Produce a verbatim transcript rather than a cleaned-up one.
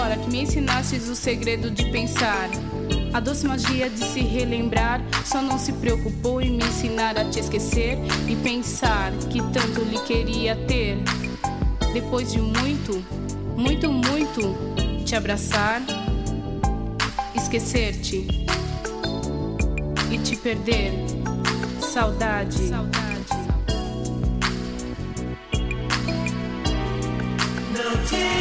senhora que me ensinastes o segredo de pensar, a doce magia de se relembrar. Só não se preocupou em me ensinar a te esquecer e pensar que tanto lhe queria ter. Depois de muito, muito, muito te abraçar, esquecer-te e te perder. Saudade, saudade. Não te